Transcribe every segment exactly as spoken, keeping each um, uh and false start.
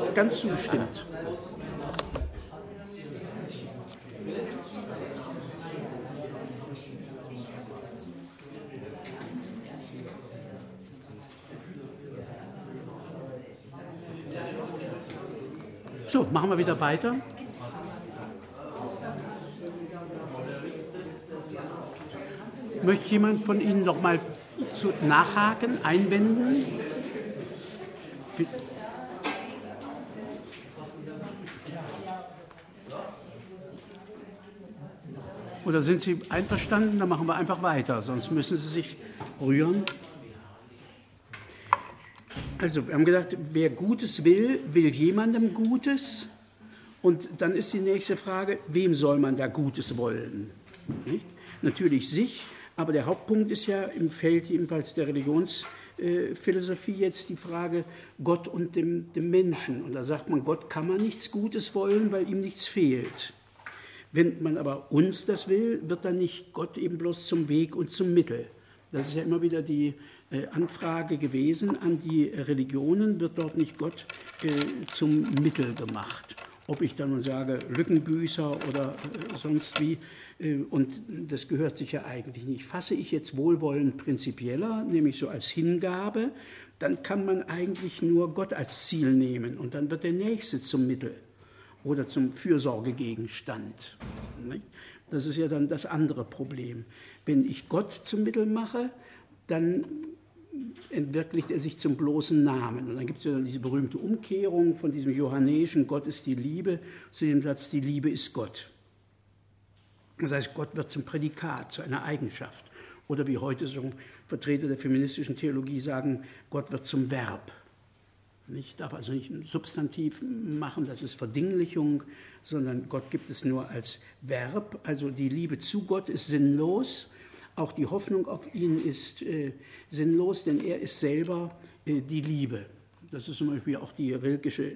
ganz zugestimmt. So, machen wir wieder weiter. Möchte jemand von Ihnen noch mal zu nachhaken, einwenden? Oder sind Sie einverstanden? Dann machen wir einfach weiter, sonst müssen Sie sich rühren. Also, wir haben gesagt, wer Gutes will, will jemandem Gutes. Und dann ist die nächste Frage, wem soll man da Gutes wollen? Nicht? Natürlich sich, aber der Hauptpunkt ist ja im Feld jedenfalls der Religionsphilosophie jetzt die Frage Gott und dem, dem Menschen. Und da sagt man, Gott kann man nichts Gutes wollen, weil ihm nichts fehlt. Wenn man aber uns das will, wird dann nicht Gott eben bloß zum Weg und zum Mittel. Das ist ja immer wieder die äh, Anfrage gewesen an die Religionen, wird dort nicht Gott äh, zum Mittel gemacht. Ob ich dann nun sage, Lückenbüßer oder äh, sonst wie, äh, und das gehört sich ja eigentlich nicht. Fasse ich jetzt Wohlwollen prinzipieller, nämlich so als Hingabe, dann kann man eigentlich nur Gott als Ziel nehmen und dann wird der Nächste zum Mittel oder zum Fürsorgegegenstand. Nicht? Das ist ja dann das andere Problem. Wenn ich Gott zum Mittel mache, dann entwirklicht er sich zum bloßen Namen. Und dann gibt es ja dann diese berühmte Umkehrung von diesem johannäischen Gott ist die Liebe zu dem Satz, die Liebe ist Gott. Das heißt, Gott wird zum Prädikat, zu einer Eigenschaft. Oder wie heute so Vertreter der feministischen Theologie sagen, Gott wird zum Verb. Ich darf also nicht ein Substantiv machen, das ist Verdinglichung, sondern Gott gibt es nur als Verb. Also die Liebe zu Gott ist sinnlos, auch die Hoffnung auf ihn ist äh, sinnlos, denn er ist selber äh, die Liebe. Das ist zum Beispiel auch die rilkische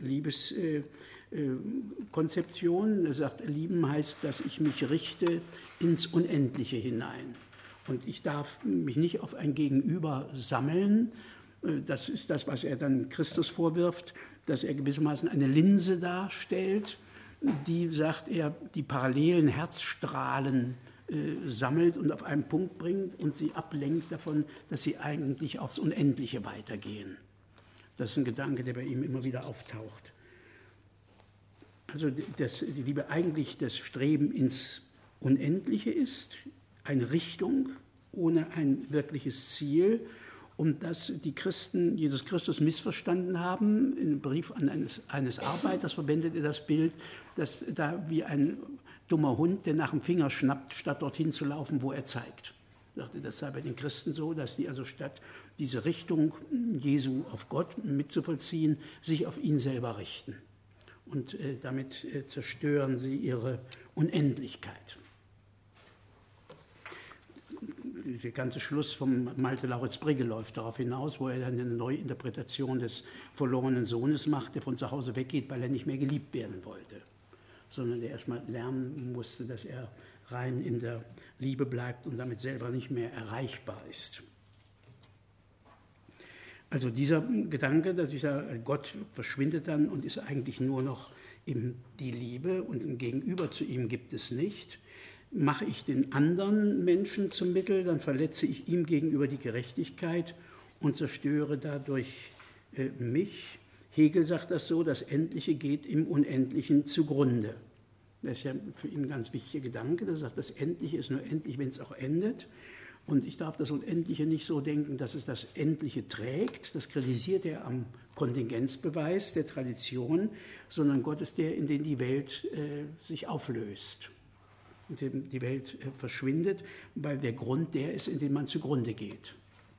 Liebeskonzeption. Äh, äh, er sagt, lieben heißt, dass ich mich richte ins Unendliche hinein. Und ich darf mich nicht auf ein Gegenüber sammeln. Das ist das, was er dann Christus vorwirft, dass er gewissermaßen eine Linse darstellt, die, sagt er, die parallelen Herzstrahlen äh, sammelt und auf einen Punkt bringt und sie ablenkt davon, dass sie eigentlich aufs Unendliche weitergehen. Das ist ein Gedanke, der bei ihm immer wieder auftaucht. Also dass die Liebe eigentlich das Streben ins Unendliche ist, eine Richtung ohne ein wirkliches Ziel, um das die Christen Jesus Christus missverstanden haben. In einem Brief an eines, eines Arbeiters verwendet er das Bild, dass da wie ein dummer Hund, der nach dem Finger schnappt, statt dorthin zu laufen, wo er zeigt. Ich dachte, das sei bei den Christen so, dass die also statt diese Richtung Jesu auf Gott mitzuvollziehen, sich auf ihn selber richten. Und äh, damit äh, zerstören sie ihre Unendlichkeit. Der ganze Schluss vom Malte Lauritz Brigge läuft darauf hinaus, wo er dann eine Neuinterpretation des verlorenen Sohnes macht, der von zu Hause weggeht, weil er nicht mehr geliebt werden wollte, sondern der erstmal lernen musste, dass er rein in der Liebe bleibt und damit selber nicht mehr erreichbar ist. Also dieser Gedanke, dass dieser Gott verschwindet dann und ist eigentlich nur noch eben die Liebe und ein Gegenüber zu ihm gibt es nicht. Mache ich den anderen Menschen zum Mittel, dann verletze ich ihm gegenüber die Gerechtigkeit und zerstöre dadurch äh, mich. Hegel sagt das so, das Endliche geht im Unendlichen zugrunde. Das ist ja für ihn ein ganz wichtiger Gedanke. Er sagt, das Endliche ist nur endlich, wenn es auch endet. Und ich darf das Unendliche nicht so denken, dass es das Endliche trägt. Das kritisiert er am Kontingenzbeweis der Tradition, sondern Gott ist der, in den die Welt äh, sich auflöst. In dem die Welt äh, verschwindet, weil der Grund der ist, in den man zugrunde geht.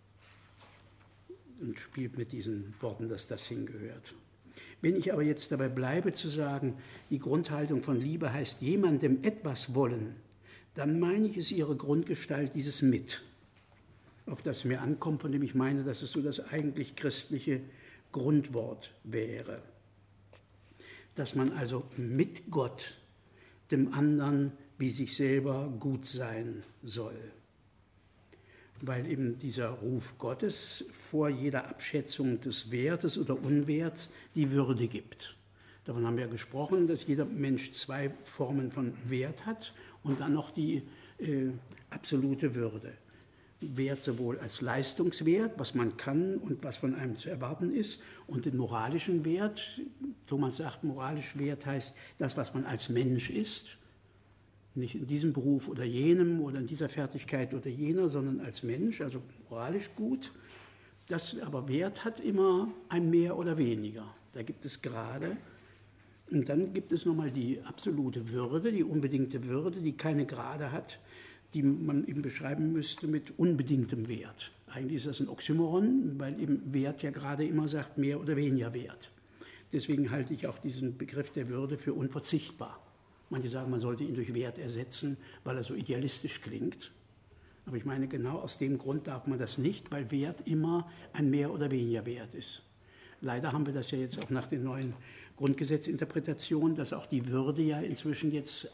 Und spielt mit diesen Worten, dass das hingehört. Wenn ich aber jetzt dabei bleibe zu sagen, die Grundhaltung von Liebe heißt jemandem etwas wollen, dann meine ich, ist ihre Grundgestalt dieses Mit, auf das es mir ankommt, von dem ich meine, dass es so das eigentlich christliche Grundwort wäre. Dass man also mit Gott dem anderen wie sich selber gut sein soll. Weil eben dieser Ruf Gottes vor jeder Abschätzung des Wertes oder Unwerts die Würde gibt. Davon haben wir gesprochen, dass jeder Mensch zwei Formen von Wert hat und dann noch die äh, absolute Würde. Wert sowohl als Leistungswert, was man kann und was von einem zu erwarten ist, und den moralischen Wert. Thomas sagt, moralisch Wert heißt das, was man als Mensch ist. Nicht in diesem Beruf oder jenem oder in dieser Fertigkeit oder jener, sondern als Mensch, also moralisch gut. Das aber Wert hat immer ein Mehr oder Weniger. Da gibt es Grade. Und dann gibt es nochmal die absolute Würde, die unbedingte Würde, die keine Grade hat, die man eben beschreiben müsste mit unbedingtem Wert. Eigentlich ist das ein Oxymoron, weil eben Wert ja gerade immer sagt, mehr oder weniger Wert. Deswegen halte ich auch diesen Begriff der Würde für unverzichtbar. Manche sagen, man sollte ihn durch Wert ersetzen, weil er so idealistisch klingt. Aber ich meine, genau aus dem Grund darf man das nicht, weil Wert immer ein mehr oder weniger Wert ist. Leider haben wir das ja jetzt auch nach den neuen Grundgesetzinterpretationen, dass auch die Würde ja inzwischen jetzt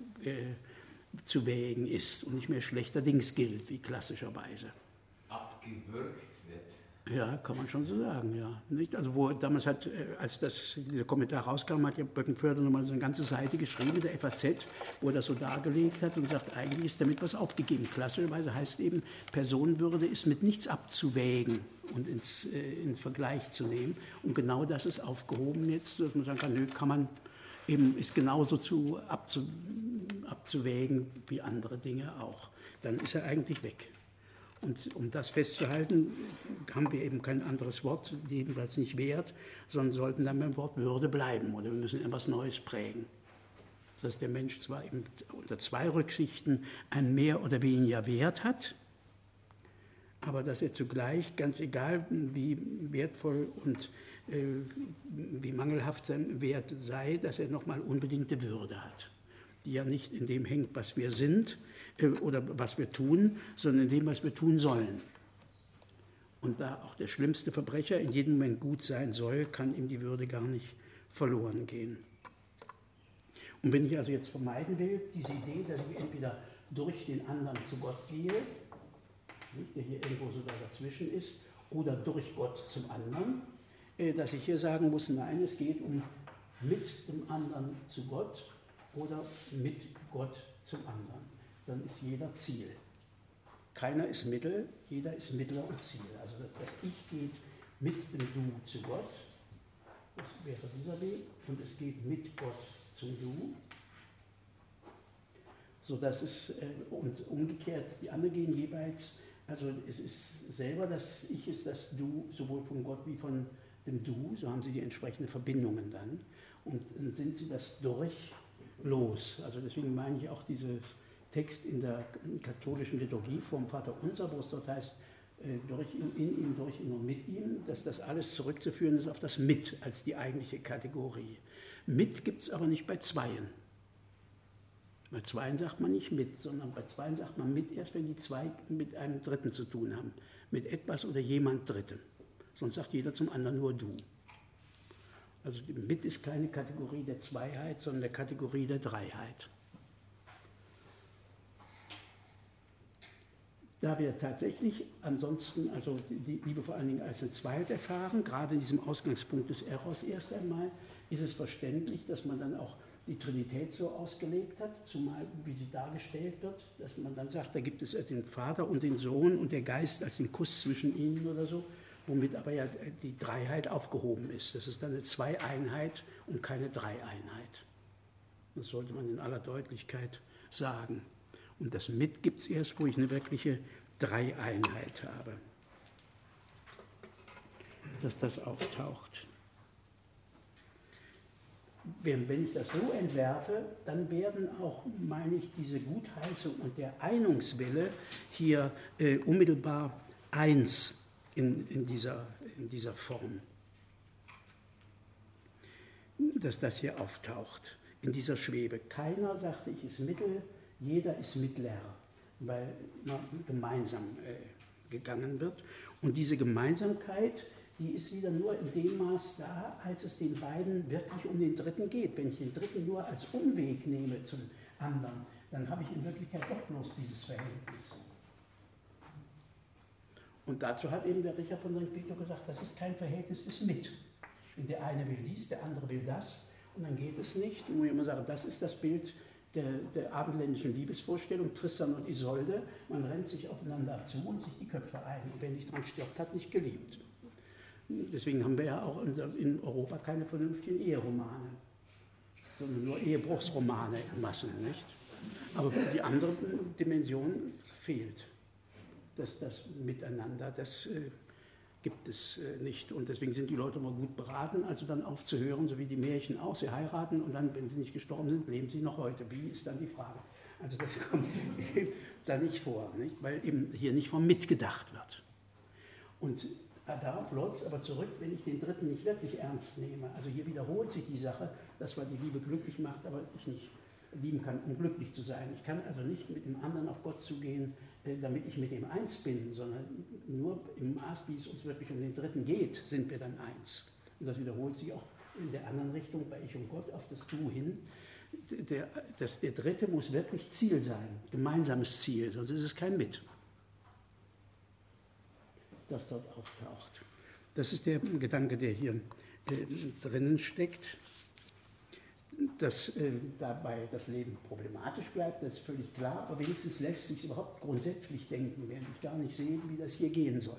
abzuwägen äh, ist und nicht mehr schlechterdings gilt, wie klassischerweise. Abgewürgt wird. Ja, kann man schon so sagen, ja. Nicht? Also wo damals hat, als das, dieser Kommentar rauskam, hat ja Böckenförder nochmal so eine ganze Seite geschrieben, der F A Z, wo er das so dargelegt hat und sagt, eigentlich ist damit was aufgegeben. Klassischerweise heißt eben, Personenwürde ist mit nichts abzuwägen und ins, äh, in Vergleich zu nehmen. Und genau das ist aufgehoben jetzt, dass man sagen kann, nö, kann man eben, ist genauso zu, abzu, abzuwägen wie andere Dinge auch. Dann ist er eigentlich weg. Und um das festzuhalten, haben wir eben kein anderes Wort, jedenfalls nicht Wert, sondern sollten dann beim Wort Würde bleiben oder wir müssen etwas Neues prägen. Dass der Mensch zwar eben unter zwei Rücksichten ein mehr oder weniger Wert hat, aber dass er zugleich, ganz egal wie wertvoll und äh, wie mangelhaft sein Wert sei, dass er nochmal unbedingte Würde hat, die ja nicht in dem hängt, was wir sind äh, oder was wir tun, sondern in dem, was wir tun sollen. Und da auch der schlimmste Verbrecher in jedem Moment gut sein soll, kann ihm die Würde gar nicht verloren gehen. Und wenn ich also jetzt vermeiden will, diese Idee, dass ich entweder durch den anderen zu Gott gehe, der hier irgendwo sogar dazwischen ist, oder durch Gott zum anderen, äh, dass ich hier sagen muss, nein, es geht um mit dem anderen zu Gott oder mit Gott zum anderen. Dann ist jeder Ziel. Keiner ist Mittel, jeder ist Mittler und Ziel. Also das, das Ich geht mit dem Du zu Gott, das wäre dieser Weg, und es geht mit Gott zum Du, sodass es, äh, und umgekehrt, die anderen gehen jeweils, also es ist selber das Ich ist das Du, sowohl von Gott wie von dem Du, so haben sie die entsprechenden Verbindungen dann, und dann sind sie das durch los. Also deswegen meine ich auch dieses Text in der katholischen Liturgie vom Vater Unser, wo es dort heißt, durch ihn, in ihm, durch ihn und mit ihm, dass das alles zurückzuführen ist auf das Mit als die eigentliche Kategorie. Mit gibt es aber nicht bei Zweien. Bei Zweien sagt man nicht mit, sondern bei Zweien sagt man mit erst, wenn die zwei mit einem Dritten zu tun haben. Mit etwas oder jemand Dritten. Sonst sagt jeder zum anderen nur du. Also mit ist keine Kategorie der Zweiheit, sondern der Kategorie der Dreiheit. Da wir tatsächlich ansonsten, also die Liebe vor allen Dingen als eine Zweiheit erfahren, gerade in diesem Ausgangspunkt des Eros erst einmal, ist es verständlich, dass man dann auch die Trinität so ausgelegt hat, zumal wie sie dargestellt wird, dass man dann sagt, da gibt es den Vater und den Sohn und der Geist als den Kuss zwischen ihnen oder so, womit aber ja die Dreiheit aufgehoben ist. Das ist dann eine Zweieinheit und keine Dreieinheit. Das sollte man in aller Deutlichkeit sagen. Und das Mit gibt es erst, wo ich eine wirkliche Dreieinheit habe, dass das auftaucht. Wenn ich das so entwerfe, dann werden auch, meine ich, diese Gutheißung und der Einungswille hier äh, unmittelbar eins in, in, dieser, in dieser Form, dass das hier auftaucht, in dieser Schwebe. Keiner, sagte ich, ist Mittel, jeder ist Mittler, weil man gemeinsam äh, gegangen wird. Und diese Gemeinsamkeit, die ist wieder nur in dem Maß da, als es den beiden wirklich um den Dritten geht. Wenn ich den Dritten nur als Umweg nehme zum anderen, dann habe ich in Wirklichkeit doch bloß dieses Verhältnis. Und dazu hat eben der Richard von Sankt Peter gesagt, das ist kein Verhältnis des Mit. Und der eine will dies, der andere will das. und dann geht es nicht. Und wo ich immer sage, das ist das Bild der, der abendländischen Liebesvorstellung, Tristan und Isolde, man rennt sich aufeinander zu und sich die Köpfe ein. Und wer nicht dran stirbt, hat nicht geliebt. Deswegen haben wir ja auch in Europa keine vernünftigen Eheromane, sondern nur Ehebruchsromane in Massen, nicht? Aber die andere Dimension fehlt. Das, das Miteinander, das äh, gibt es äh, nicht. Und deswegen sind die Leute immer gut beraten, also dann aufzuhören, so wie die Märchen auch. Sie heiraten und dann, wenn sie nicht gestorben sind, leben sie noch heute. Wie ist dann die Frage? Also das kommt da nicht vor, nicht? Weil eben hier nicht vom Mitgedacht wird. Und darauf läuft es aber zurück, wenn ich den Dritten nicht wirklich ernst nehme. Also hier wiederholt sich die Sache, dass man die Liebe glücklich macht, aber ich nicht lieben kann, um glücklich zu sein. Ich kann also nicht mit dem anderen auf Gott zugehen, damit ich mit ihm eins bin, sondern nur im Maß, wie es uns wirklich um den Dritten geht, sind wir dann eins. Und das wiederholt sich auch in der anderen Richtung, bei Ich und Gott, auf das Du hin. Der, das, der Dritte muss wirklich Ziel sein, gemeinsames Ziel, sonst ist es kein Mit, das dort auftaucht. Das ist der Gedanke, der hier äh, drinnen steckt. Dass äh, dabei das Leben problematisch bleibt, das ist völlig klar, aber wenigstens lässt sich überhaupt grundsätzlich denken, während ich gar nicht sehe, wie das hier gehen soll.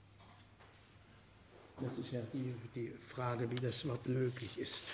Das ist ja die, die Frage, wie das überhaupt möglich ist.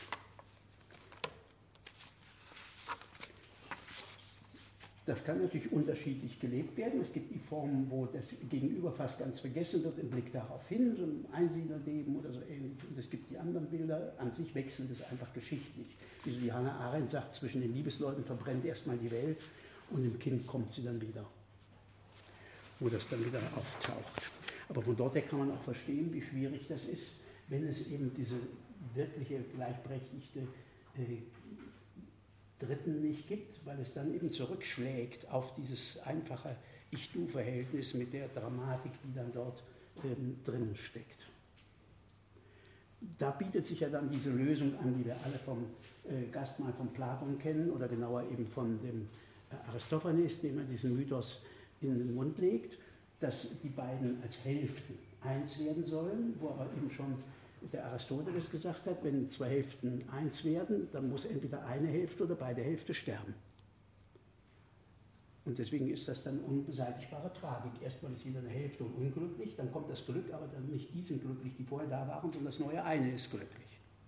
Das kann natürlich unterschiedlich gelebt werden. Es gibt die Formen, wo das Gegenüber fast ganz vergessen wird, im Blick darauf hin, so ein Einsiedlerleben oder so ähnlich. Und es gibt die anderen Bilder, an sich wechselt es einfach geschichtlich. Wie so die Hannah Arendt sagt, zwischen den Liebesleuten verbrennt erstmal die Welt und im Kind kommt sie dann wieder, wo das dann wieder auftaucht. Aber von dort her kann man auch verstehen, wie schwierig das ist, wenn es eben diese wirkliche gleichberechtigte äh, Dritten nicht gibt, weil es dann eben zurückschlägt auf dieses einfache Ich-Du-Verhältnis mit der Dramatik, die dann dort ähm, drinnen steckt. Da bietet sich ja dann diese Lösung an, die wir alle vom äh, Gastmahl von Platon kennen, oder genauer eben von dem äh, Aristophanes, dem er diesen Mythos in den Mund legt, dass die beiden als Hälften eins werden sollen, wo aber eben schon der Aristoteles gesagt hat, wenn zwei Hälften eins werden, dann muss entweder eine Hälfte oder beide Hälfte sterben. Und deswegen ist das dann unbeseitigbare Tragik. Erstmal ist jeder eine Hälfte unglücklich, dann kommt das Glück, aber dann nicht die sind glücklich, die vorher da waren, sondern das neue eine ist glücklich.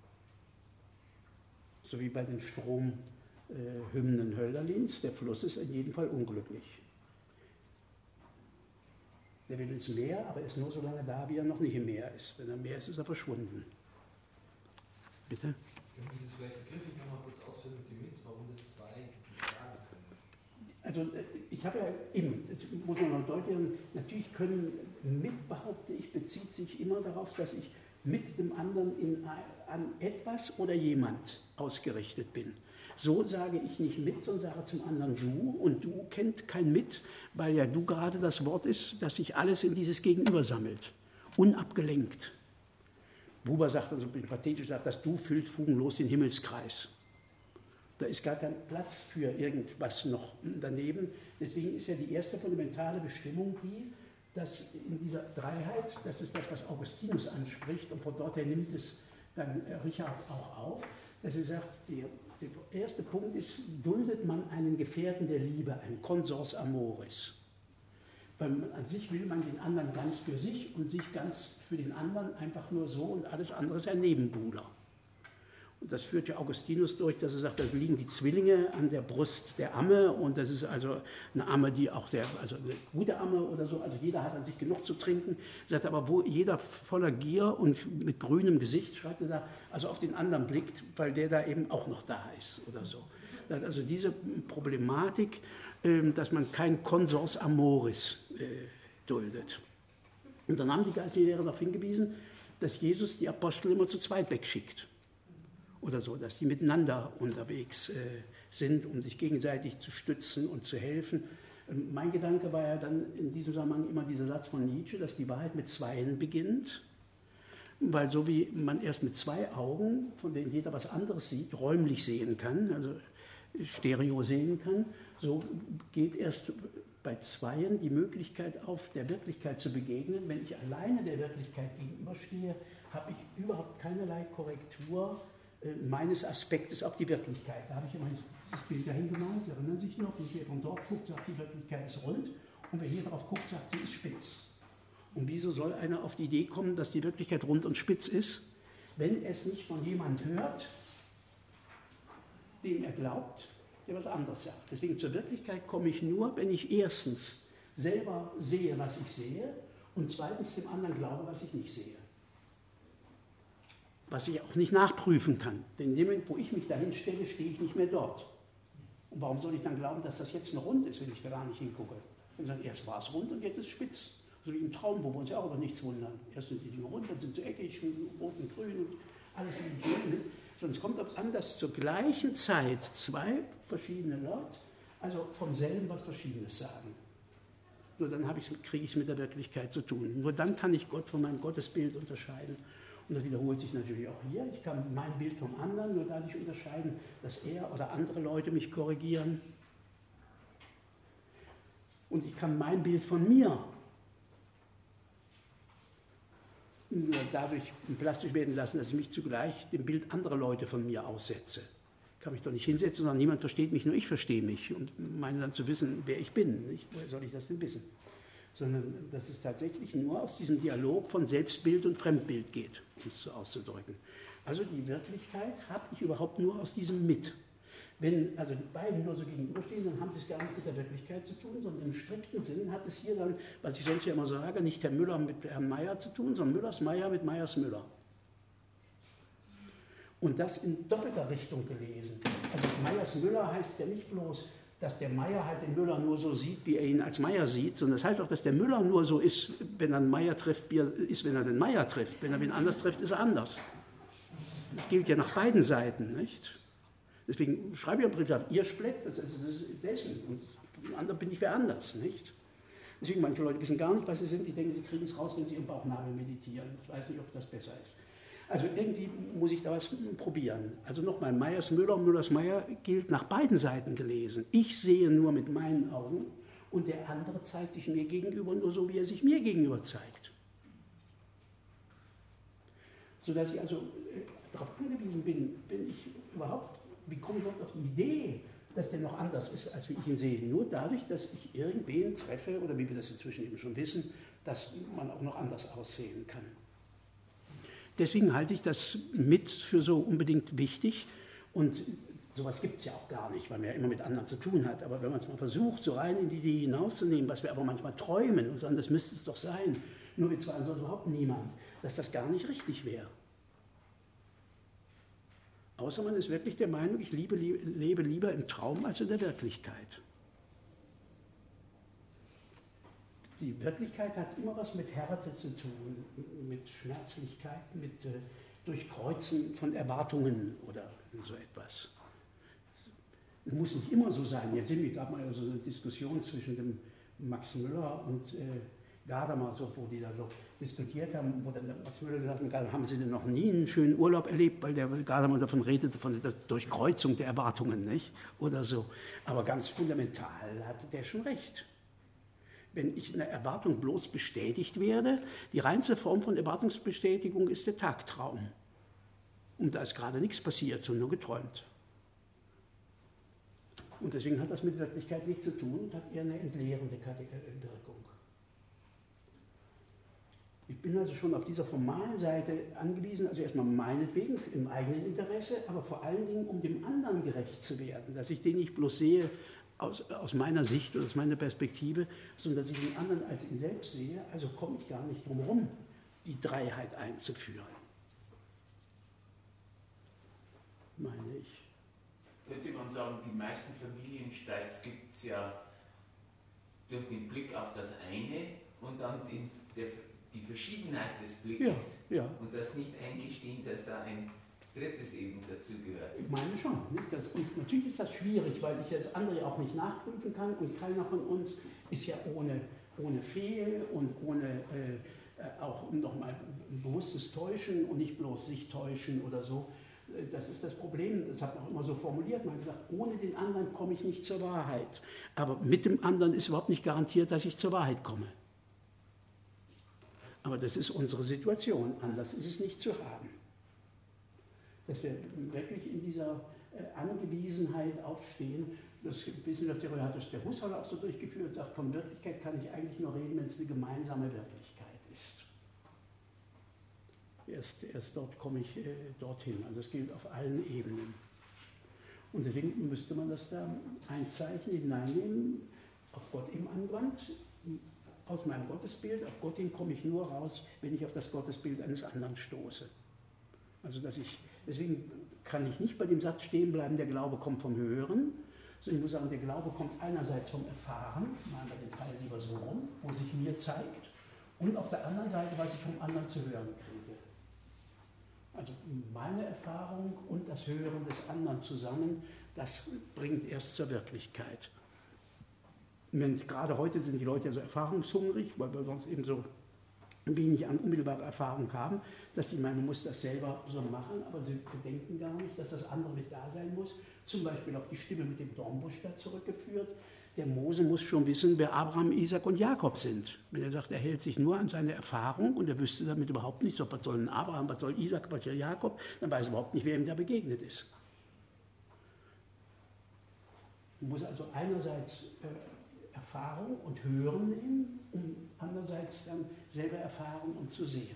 So wie bei den Stromhymnen Hölderlins, der Fluss ist in jedem Fall unglücklich. Der will ins Meer, aber er ist nur so lange da, wie er noch nicht im Meer ist. Wenn er im Meer ist, ist er verschwunden. Bitte? Können Sie das vielleicht begrifflich nochmal kurz ausführen mit dem Mit, warum das zwei sagen können? Also ich habe ja eben, das muss man noch deutlich sagen, natürlich können mit, behaupte ich, bezieht sich immer darauf, dass ich mit dem anderen in, an etwas oder jemand ausgerichtet bin. So sage ich nicht mit, sondern sage zum anderen du, und du kennt kein mit, weil ja du gerade das Wort ist, das sich alles in dieses Gegenüber sammelt, unabgelenkt. Buber sagt, also pathetisch sagt, das Du füllt fugenlos den Himmelskreis. Da ist gar kein Platz für irgendwas noch daneben. Deswegen ist ja die erste fundamentale Bestimmung die, dass in dieser Dreiheit, das ist das, was Augustinus anspricht, und von dort her nimmt es dann Richard auch auf, dass er sagt, der, der erste Punkt ist, duldet man einen Gefährten der Liebe, ein Consors Amoris. Weil man, an sich will man den anderen ganz für sich und sich ganz für den anderen einfach nur so, und alles andere ist ein Nebenbuhler. Und das führt ja Augustinus durch, dass er sagt, da liegen die Zwillinge an der Brust der Amme, und das ist also eine Amme, die auch sehr, also eine gute Amme oder so, also jeder hat an sich genug zu trinken, sagt aber, wo jeder voller Gier und mit grünem Gesicht, schreibt er da, also auf den anderen blickt, weil der da eben auch noch da ist oder so. Also diese Problematik, dass man kein Consors Amoris duldet. Und dann haben die geistlichen Lehrer darauf hingewiesen, dass Jesus die Apostel immer zu zweit wegschickt. Oder so, dass die miteinander unterwegs äh, sind, um sich gegenseitig zu stützen und zu helfen. Ähm, mein Gedanke war ja dann in diesem Zusammenhang immer dieser Satz von Nietzsche, dass die Wahrheit mit Zweien beginnt, weil so wie man erst mit zwei Augen, von denen jeder was anderes sieht, räumlich sehen kann, also Stereo sehen kann, so geht erst bei Zweien die Möglichkeit auf, der Wirklichkeit zu begegnen. Wenn ich alleine der Wirklichkeit gegenüberstehe, habe ich überhaupt keinerlei Korrektur äh, meines Aspektes auf die Wirklichkeit. Da habe ich immer dieses Bild dahin gemalt, Sie erinnern sich noch, wenn wer von dort guckt, sagt, die Wirklichkeit ist rund, und wer hier drauf guckt, sagt, sie ist spitz. Und wieso soll einer auf die Idee kommen, dass die Wirklichkeit rund und spitz ist, wenn es nicht von jemand hört, dem er glaubt, der was anderes sagt. Deswegen zur Wirklichkeit komme ich nur, wenn ich erstens selber sehe, was ich sehe, und zweitens dem anderen glaube, was ich nicht sehe. Was ich auch nicht nachprüfen kann. Denn in dem Moment, wo ich mich dahin stelle, stehe ich nicht mehr dort. Und warum soll ich dann glauben, dass das jetzt ein Rund ist, wenn ich da gar nicht hingucke? Dann sagen, erst war es rund und jetzt ist es spitz. So wie im Traum, wo wir uns ja auch über nichts wundern. Erst sind sie rund, dann sind sie eckig, rot und grün und alles wie die. Sondern es kommt darauf an, dass zur gleichen Zeit zwei verschiedene Leute, also vom selben was Verschiedenes sagen. Nur dann kriege ich es mit der Wirklichkeit zu tun. Nur dann kann ich Gott von meinem Gottesbild unterscheiden. Und das wiederholt sich natürlich auch hier. Ich kann mein Bild vom anderen nur dadurch unterscheiden, dass er oder andere Leute mich korrigieren. Und ich kann mein Bild von mir nur dadurch plastisch werden lassen, dass ich mich zugleich dem Bild anderer Leute von mir aussetze. Ich kann mich doch nicht hinsetzen, sondern niemand versteht mich, nur ich verstehe mich und meine dann zu wissen, wer ich bin. Nicht? Woher soll ich das denn wissen? Sondern dass es tatsächlich nur aus diesem Dialog von Selbstbild und Fremdbild geht, um es so auszudrücken. Also die Wirklichkeit habe ich überhaupt nur aus diesem Mit. Wenn also die beiden nur so gegenüberstehen, dann haben sie es gar nicht mit der Wirklichkeit zu tun, sondern im strikten Sinn hat es hier dann, was ich sonst ja immer sage, nicht Herr Müller mit Herrn Meier zu tun, sondern Müllers Meier mit Meyers Müller. Und das in doppelter Richtung gelesen. Also Meyers Müller heißt ja nicht bloß, dass der Meier halt den Müller nur so sieht, wie er ihn als Meier sieht, sondern das heißt auch, dass der Müller nur so ist, wenn er einen Meier trifft, wie er ist, wenn er den Meier trifft. Wenn er wen anders trifft, ist er anders. Das gilt ja nach beiden Seiten, nicht? Deswegen schreibe ich einen Brief, ihr Splett, das ist, das ist dessen, und vom anderen bin ich wer anders, nicht? Deswegen manche Leute wissen gar nicht, was sie sind, die denken, sie kriegen es raus, wenn sie im Bauchnabel meditieren. Ich weiß nicht, ob das besser ist. Also irgendwie muss ich da was probieren. Also nochmal, Meyers Müller und Müllers Meier gilt nach beiden Seiten gelesen. Ich sehe nur mit meinen Augen und der andere zeigt sich mir gegenüber nur so, wie er sich mir gegenüber zeigt. Sodass ich also äh, darauf angewiesen bin, bin ich überhaupt, wie komme ich überhaupt auf die Idee, dass der noch anders ist, als wie ich ihn sehe? Nur dadurch, dass ich irgendwen treffe, oder wie wir das inzwischen eben schon wissen, dass man auch noch anders aussehen kann. Deswegen halte ich das mit für so unbedingt wichtig und sowas gibt es ja auch gar nicht, weil man ja immer mit anderen zu tun hat. Aber wenn man es mal versucht, so rein in die Idee hinauszunehmen, was wir aber manchmal träumen und sagen, das müsste es doch sein, nur wir zwei, ansonsten überhaupt niemand, dass das gar nicht richtig wäre. Außer man ist wirklich der Meinung, ich liebe, lebe lieber im Traum als in der Wirklichkeit. Die Wirklichkeit hat immer was mit Härte zu tun, mit Schmerzlichkeiten, mit äh, Durchkreuzen von Erwartungen oder so etwas. Es muss nicht immer so sein. Jetzt sind wir gerade mal so eine Diskussion zwischen dem Max Müller und äh, Gadamer, so, wo die da so diskutiert haben, wo dann der Max Müller gesagt hat, haben Sie denn noch nie einen schönen Urlaub erlebt, weil der Gadamer davon redete, von der Durchkreuzung der Erwartungen, nicht? Oder so. Aber ganz fundamental hatte der schon recht. Wenn ich in der Erwartung bloß bestätigt werde, die reinste Form von Erwartungsbestätigung ist der Tagtraum. Und da ist gerade nichts passiert, sondern nur geträumt. Und deswegen hat das mit Wirklichkeit nichts zu tun und hat eher eine entleerende Wirkung. Ich bin also schon auf dieser formalen Seite angewiesen, also erstmal meinetwegen im eigenen Interesse, aber vor allen Dingen, um dem anderen gerecht zu werden, dass ich den nicht bloß sehe aus, aus meiner Sicht oder aus meiner Perspektive, sondern dass ich den anderen als ihn selbst sehe, also komme ich gar nicht drum herum, die Dreiheit einzuführen. Meine ich. Könnte man sagen, die meisten Familienstreits gibt es ja durch den Blick auf das eine und dann den, der, die Verschiedenheit des Blickes ja, ja. Und das nicht eingestehen, dass da ein drittes eben dazugehört. Ich meine schon. Nicht? Das, und natürlich ist das schwierig, weil ich jetzt andere auch nicht nachprüfen kann und keiner von uns ist ja ohne, ohne Fehl und ohne äh, auch nochmal bewusstes Täuschen und nicht bloß sich täuschen oder so. Das ist das Problem, das hat man auch immer so formuliert, man hat gesagt, ohne den anderen komme ich nicht zur Wahrheit. Aber mit dem anderen ist überhaupt nicht garantiert, dass ich zur Wahrheit komme. Aber das ist unsere Situation, anders ist es nicht zu haben. dass wir wirklich in dieser Angewiesenheit aufstehen. Das Wissenschaftstheorie hat der Husserl auch so durchgeführt, sagt, von Wirklichkeit kann ich eigentlich nur reden, wenn es eine gemeinsame Wirklichkeit ist. Erst, erst dort komme ich äh, dorthin. Also es gilt auf allen Ebenen. Und deswegen müsste man das da ein Zeichen hineinnehmen, auf Gott eben angewandt. Aus meinem Gottesbild, auf Gott hin komme ich nur raus, wenn ich auf das Gottesbild eines anderen stoße. Also dass ich, deswegen kann ich nicht bei dem Satz stehen bleiben, der Glaube kommt vom Hören, sondern ich muss sagen, der Glaube kommt einerseits vom Erfahren, machen wir den Fall lieber so rum, wo sich mir zeigt, und auf der anderen Seite, was ich vom anderen zu hören kriege. Also meine Erfahrung und das Hören des anderen zusammen, das bringt erst zur Wirklichkeit. Und gerade heute sind die Leute ja so erfahrungshungrig, weil wir sonst eben so wenig an unmittelbare Erfahrung haben, dass sie meinen, man muss das selber so machen, aber sie bedenken gar nicht, dass das andere mit da sein muss. Zum Beispiel auf die Stimme mit dem Dornbusch da zurückgeführt. Der Mose muss schon wissen, wer Abraham, Isaac und Jakob sind. Wenn er sagt, er hält sich nur an seine Erfahrung und er wüsste damit überhaupt nicht, so, was soll ein Abraham, was soll Isaac, was soll Jakob, dann weiß er überhaupt nicht, wer ihm da begegnet ist. Man muss also einerseits äh, Erfahrung und Hören nehmen, um andererseits dann selber erfahren und zu sehen.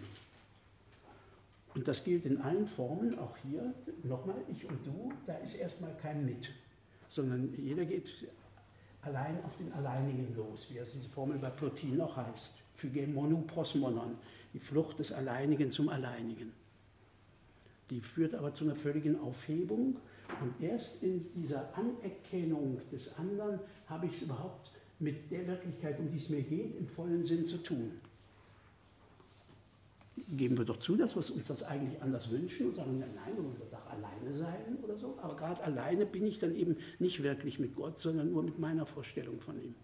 Und das gilt in allen Formen, auch hier, nochmal, ich und du, da ist erstmal kein Mit, sondern jeder geht allein auf den Alleinigen los, wie es diese Formel bei Plotin auch heißt. Phyge monu pros monon, die Flucht des Alleinigen zum Alleinigen. Die führt aber zu einer völligen Aufhebung und erst in dieser Anerkennung des anderen habe ich es überhaupt mit der Wirklichkeit, um die es mir geht, im vollen Sinn zu tun. Geben wir doch zu, dass wir uns das eigentlich anders wünschen und sagen, nein, wir wollen doch alleine sein oder so. Aber gerade alleine bin ich dann eben nicht wirklich mit Gott, sondern nur mit meiner Vorstellung von ihm.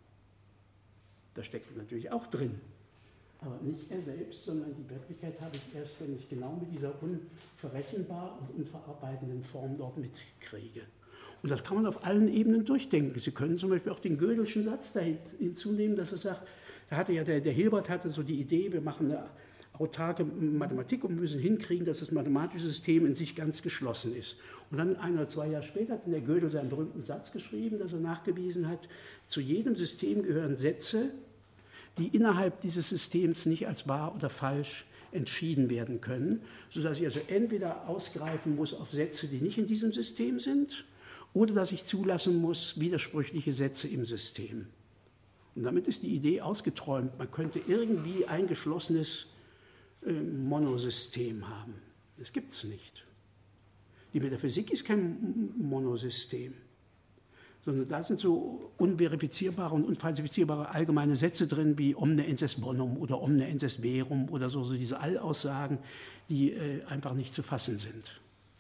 Da steckt natürlich auch drin. Aber nicht er selbst, sondern die Wirklichkeit habe ich erst, wenn ich genau mit dieser unverrechenbar und unverarbeitenden Form dort mitkriege. Und das kann man auf allen Ebenen durchdenken. Sie können zum Beispiel auch den Gödelschen Satz da hinzunehmen, dass er sagt, da hatte ja der, der Hilbert hatte so die Idee, wir machen eine autarke Mathematik und müssen hinkriegen, dass das mathematische System in sich ganz geschlossen ist. Und dann ein oder zwei Jahre später hat der Gödel seinen berühmten Satz geschrieben, dass er nachgewiesen hat, zu jedem System gehören Sätze, die innerhalb dieses Systems nicht als wahr oder falsch entschieden werden können, sodass ich also entweder ausgreifen muss auf Sätze, die nicht in diesem System sind, oder dass ich zulassen muss widersprüchliche Sätze im System. Und damit ist die Idee ausgeträumt, man könnte irgendwie ein geschlossenes äh, Monosystem haben. Das gibt es nicht. Die Metaphysik ist kein Monosystem, sondern da sind so unverifizierbare und unfalsifizierbare allgemeine Sätze drin, wie omne ens est bonum oder omne ens est verum oder so, so diese Allaussagen, die äh, einfach nicht zu fassen sind.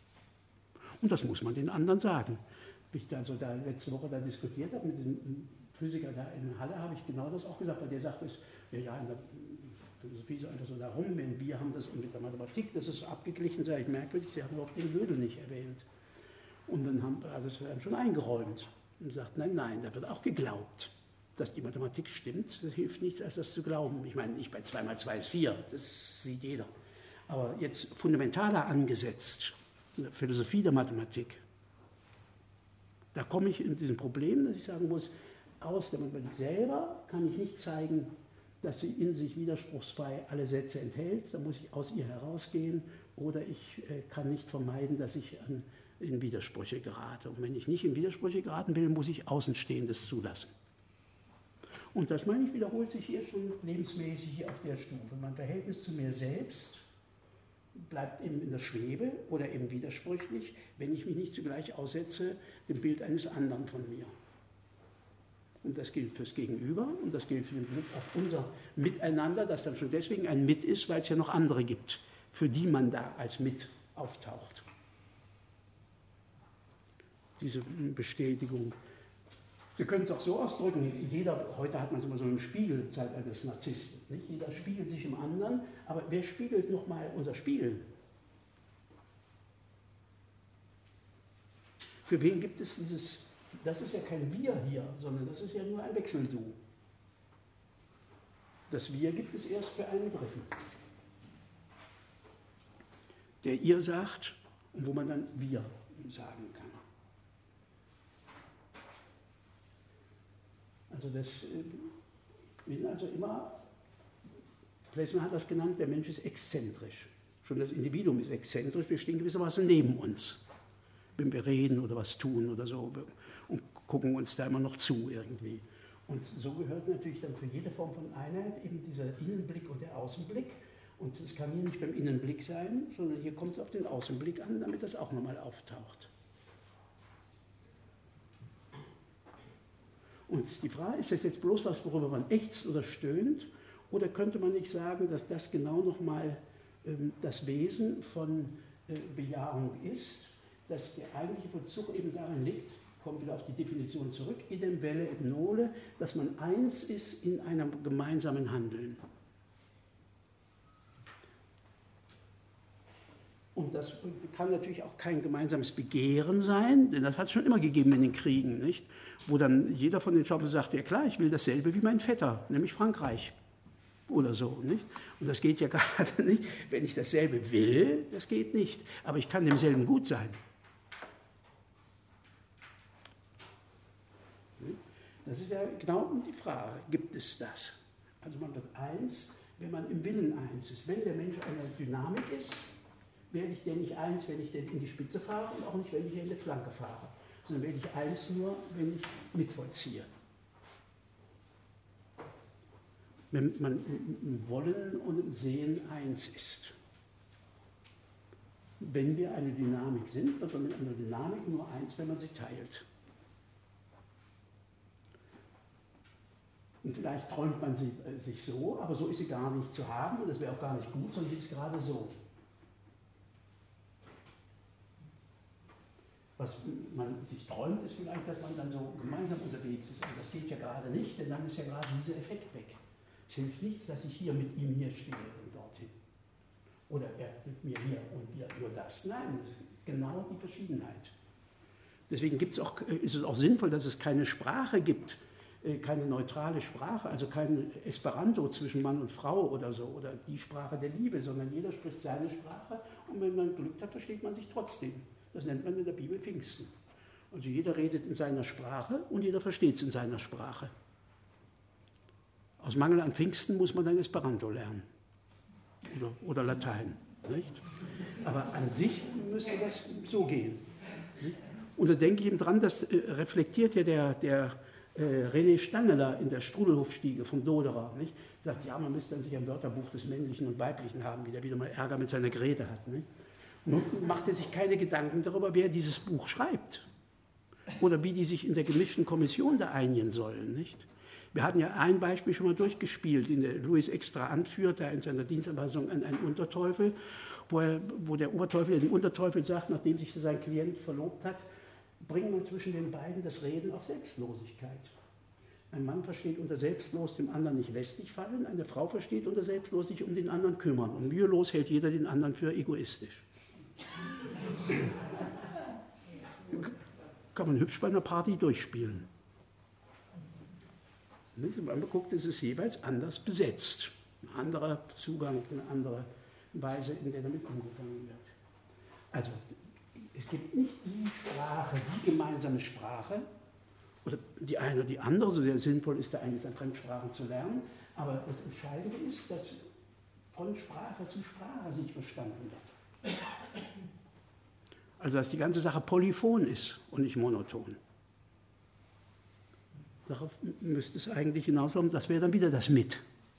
Und das muss man den anderen sagen. Wie ich da so da letzte Woche da diskutiert habe mit diesem Physiker da in Halle, habe ich genau das auch gesagt, weil der sagt, es, ja, ja, in der Philosophie so einfach so darum, wenn wir haben das und mit der Mathematik, das ist abgeglichen, sage ich merkwürdig, Sie haben überhaupt den Gödel nicht erwähnt. Und dann haben wir das dann schon eingeräumt und sagt, nein, nein, da wird auch geglaubt, dass die Mathematik stimmt, das hilft nichts, als das zu glauben. Ich meine, nicht bei zwei mal zwei ist vier, das sieht jeder. Aber jetzt fundamentaler angesetzt, in der Philosophie der Mathematik, da komme ich in diesem Problem, dass ich sagen muss, aus der Mathematik selber kann ich nicht zeigen, dass sie in sich widerspruchsfrei alle Sätze enthält. Da muss ich aus ihr herausgehen oder ich äh, kann nicht vermeiden, dass ich an, in Widersprüche gerate. Und wenn ich nicht in Widersprüche geraten will, muss ich Außenstehendes zulassen. Und das, meine ich, wiederholt sich hier schon lebensmäßig auf der Stufe. Mein Verhältnis zu mir selbst bleibt eben in der Schwebe oder eben widersprüchlich, wenn ich mich nicht zugleich aussetze dem Bild eines anderen von mir. Und das gilt fürs Gegenüber und das gilt für den Blick auf unser Miteinander, das dann schon deswegen ein Mit ist, weil es ja noch andere gibt, für die man da als Mit auftaucht. Diese Bestätigung. Sie können es auch so ausdrücken, jeder, heute hat man es immer so im Spiegelzeitalter des Narzissten, nicht? Jeder spiegelt sich im anderen, aber wer spiegelt nochmal unser Spiegeln? Für wen gibt es dieses, das ist ja kein Wir hier, sondern das ist ja nur ein Wechsel-Du. Das Wir gibt es erst für einen Dritten. Der Ihr sagt, und wo man dann wir sagen kann. Also das, wir sind also immer, Plessner hat das genannt, der Mensch ist exzentrisch. Schon das Individuum ist exzentrisch, wir stehen gewissermaßen neben uns, wenn wir reden oder was tun oder so und gucken uns da immer noch zu irgendwie. Und so gehört natürlich dann für jede Form von Einheit eben dieser Innenblick und der Außenblick. Und es kann hier nicht beim Innenblick sein, sondern hier kommt es auf den Außenblick an, damit das auch nochmal auftaucht. Und die Frage, ist das jetzt bloß was, worüber man ächzt oder stöhnt, oder könnte man nicht sagen, dass das genau nochmal ähm, das Wesen von äh, Bejahung ist, dass der eigentliche Vollzug eben darin liegt, kommt wieder auf die Definition zurück, idem velle et nole, dass man eins ist in einem gemeinsamen Handeln. Und das kann natürlich auch kein gemeinsames Begehren sein, denn das hat es schon immer gegeben in den Kriegen, nicht? Wo dann jeder von den Schafen sagt, ja klar, ich will dasselbe wie mein Vetter, nämlich Frankreich oder so. Nicht? Und das geht ja gerade nicht. Wenn ich dasselbe will, das geht nicht. Aber ich kann demselben gut sein. Das ist ja genau die Frage, gibt es das? Also man wird eins, wenn man im Willen eins ist. Wenn der Mensch eine Dynamik ist, werde ich denn nicht eins, wenn ich denn in die Spitze fahre und auch nicht, wenn ich in die Flanke fahre, sondern werde ich eins nur, wenn ich mitvollziehe. Wenn man im Wollen und im Sehen eins ist. Wenn wir eine Dynamik sind, wird man mit einer Dynamik nur eins, wenn man sie teilt. Und vielleicht träumt man sie, äh, sich so, aber so ist sie gar nicht zu haben und das wäre auch gar nicht gut, sondern sie ist gerade so. Was man sich träumt, ist vielleicht, dass man dann so gemeinsam unterwegs ist. Aber das geht ja gerade nicht, denn dann ist ja gerade dieser Effekt weg. Es hilft nichts, dass ich hier mit ihm hier stehe und dorthin. Oder er mit mir hier und wir nur das. Nein, das ist genau die Verschiedenheit. Deswegen gibt's auch, ist es auch sinnvoll, dass es keine Sprache gibt, keine neutrale Sprache, also kein Esperanto zwischen Mann und Frau oder so, oder die Sprache der Liebe, sondern jeder spricht seine Sprache und wenn man Glück hat, versteht man sich trotzdem. Das nennt man in der Bibel Pfingsten. Also jeder redet in seiner Sprache und jeder versteht es in seiner Sprache. Aus Mangel an Pfingsten muss man dann Esperanto lernen oder, oder Latein. Nicht? Aber an sich müsste das so gehen. Nicht? Und da denke ich eben dran, das äh, reflektiert ja der, der äh, René Stangeler in der Strudelhofstiege vom Doderer. Nicht? Er sagt, ja, man müsste dann sich ein Wörterbuch des Männlichen und Weiblichen haben, wie der wieder mal Ärger mit seiner Grete hat. Nicht? Nun macht er sich keine Gedanken darüber, wer dieses Buch schreibt oder wie die sich in der gemischten Kommission da einigen sollen. Nicht? Wir hatten ja ein Beispiel schon mal durchgespielt, den der Louis Extra anführt, da in seiner Dienstanweisung an einen Unterteufel, wo, er, wo der Oberteufel dem Unterteufel sagt, nachdem sich sein Klient verlobt hat, bringt man zwischen den beiden das Reden auf Selbstlosigkeit. Ein Mann versteht unter selbstlos dem anderen nicht lästig fallen, eine Frau versteht unter selbstlos sich um den anderen kümmern und mühelos hält jeder den anderen für egoistisch. Kann man hübsch bei einer Party durchspielen. Wenn man guckt, ist es jeweils anders besetzt. Ein anderer Zugang, eine andere Weise, in der damit umgegangen wird. Also, es gibt nicht die Sprache, die gemeinsame Sprache, oder die eine oder die andere, so sehr sinnvoll ist, da eines an Fremdsprachen zu lernen, aber das Entscheidende ist, dass von Sprache zu Sprache sich verstanden wird. Also, dass die ganze Sache polyphon ist und nicht monoton. Darauf müsste es eigentlich hinauslaufen, das wäre dann wieder das Mit,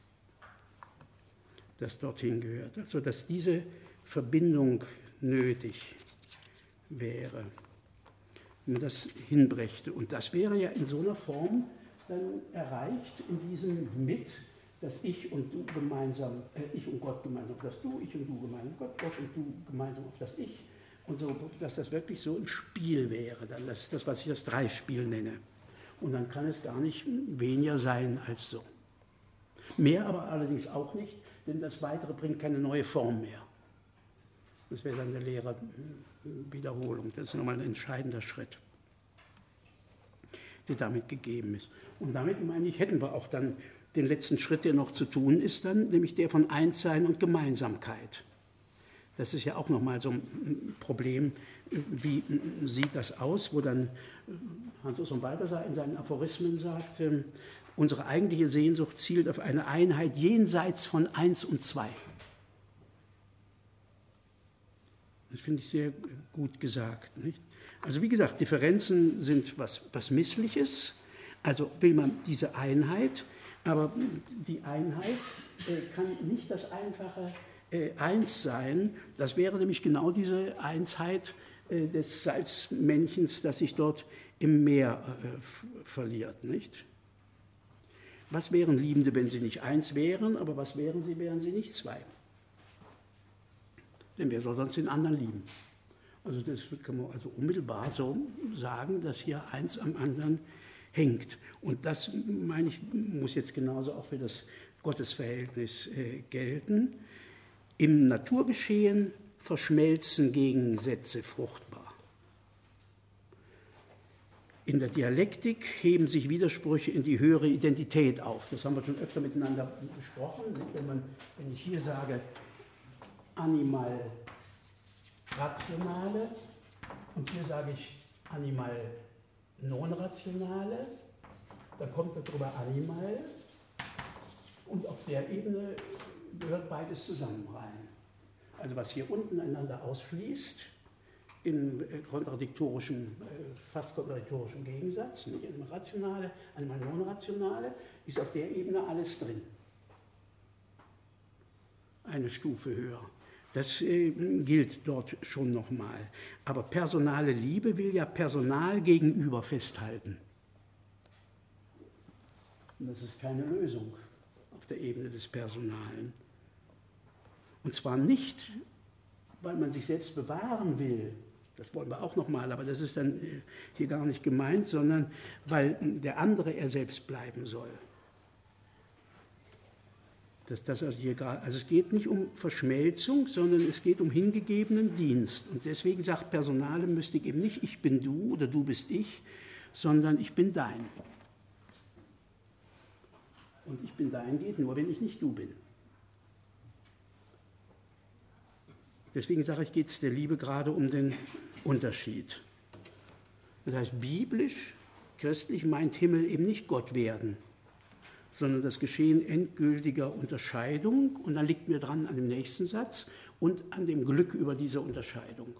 das dorthin gehört. Also, dass diese Verbindung nötig wäre, wenn man das hinbrächte. Und das wäre ja in so einer Form dann erreicht, in diesem Mit, dass ich und du gemeinsam, äh, ich und Gott gemeinsam auf das Du, ich und du gemeinsam Gott, Gott und du gemeinsam auf das Ich. Und so, dass das wirklich so im Spiel wäre. Dann das ist das, was ich das Dreispiel nenne. Und dann kann es gar nicht weniger sein als so. Mehr aber allerdings auch nicht, denn das Weitere bringt keine neue Form mehr. Das wäre dann eine leere Wiederholung. Das ist nochmal ein entscheidender Schritt, der damit gegeben ist. Und damit, meine ich, hätten wir auch dann den letzten Schritt, der noch zu tun ist, dann, nämlich der von Einssein und Gemeinsamkeit. Das ist ja auch nochmal so ein Problem. Wie sieht das aus, wo dann Hans Urs von Balthasar in seinen Aphorismen sagt, unsere eigentliche Sehnsucht zielt auf eine Einheit jenseits von eins und zwei. Das finde ich sehr gut gesagt. Nicht? Also wie gesagt, Differenzen sind was, was Missliches, also will man diese Einheit, aber die Einheit äh, kann nicht das einfache äh, Eins sein. Das wäre nämlich genau diese Einsheit äh, des Salzmännchens, das sich dort im Meer äh, verliert. Nicht? Was wären Liebende, wenn sie nicht eins wären, aber was wären sie, wären sie nicht zwei? Denn wer soll sonst den anderen lieben? Also das kann man also unmittelbar so sagen, dass hier eins am anderen hängt. Und das, meine ich, muss jetzt genauso auch für das Gottesverhältnis äh, gelten. Im Naturgeschehen verschmelzen Gegensätze fruchtbar. In der Dialektik heben sich Widersprüche in die höhere Identität auf. Das haben wir schon öfter miteinander besprochen. Wenn, man, wenn ich hier sage, Animal rationale und hier sage ich Animal non-rationale, da kommt darüber Animal und auf der Ebene gehört beides zusammen rein. Also was hier unten einander ausschließt, in kontradiktorischem, fast kontradiktorischem Gegensatz, nicht Animal rationale, Animal non-rationale, ist auf der Ebene alles drin. Eine Stufe höher. Das äh, gilt dort schon nochmal. Aber personale Liebe will ja Personal gegenüber festhalten. Und das ist keine Lösung auf der Ebene des Personalen. Und zwar nicht, weil man sich selbst bewahren will, das wollen wir auch nochmal, aber das ist dann äh, hier gar nicht gemeint, sondern weil der andere er selbst bleiben soll. Dass das also, hier grad, also es geht nicht um Verschmelzung, sondern es geht um hingegebenen Dienst. Und deswegen sagt personale Mystik eben nicht, ich bin du oder du bist ich, sondern ich bin dein. Und ich bin dein geht nur, wenn ich nicht du bin. Deswegen sage ich, geht es der Liebe gerade um den Unterschied. Das heißt, biblisch, christlich meint Himmel eben nicht Gott werden, sondern das Geschehen endgültiger Unterscheidung. Und dann liegt mir dran an dem nächsten Satz und an dem Glück über diese Unterscheidung.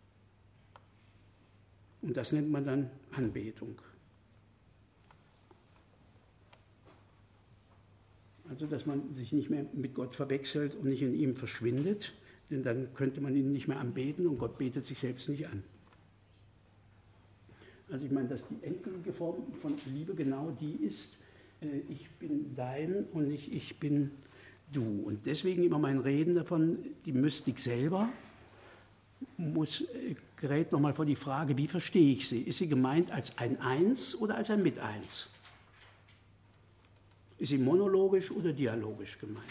Und das nennt man dann Anbetung. Also, dass man sich nicht mehr mit Gott verwechselt und nicht in ihm verschwindet, denn dann könnte man ihn nicht mehr anbeten und Gott betet sich selbst nicht an. Also ich meine, dass die endgültige Form von Liebe genau die ist, ich bin dein und nicht ich bin du. Und deswegen immer mein Reden davon, die Mystik selber muss, gerät nochmal vor die Frage, wie verstehe ich sie? Ist sie gemeint als ein Eins oder als ein Mit-Eins? Ist sie monologisch oder dialogisch gemeint?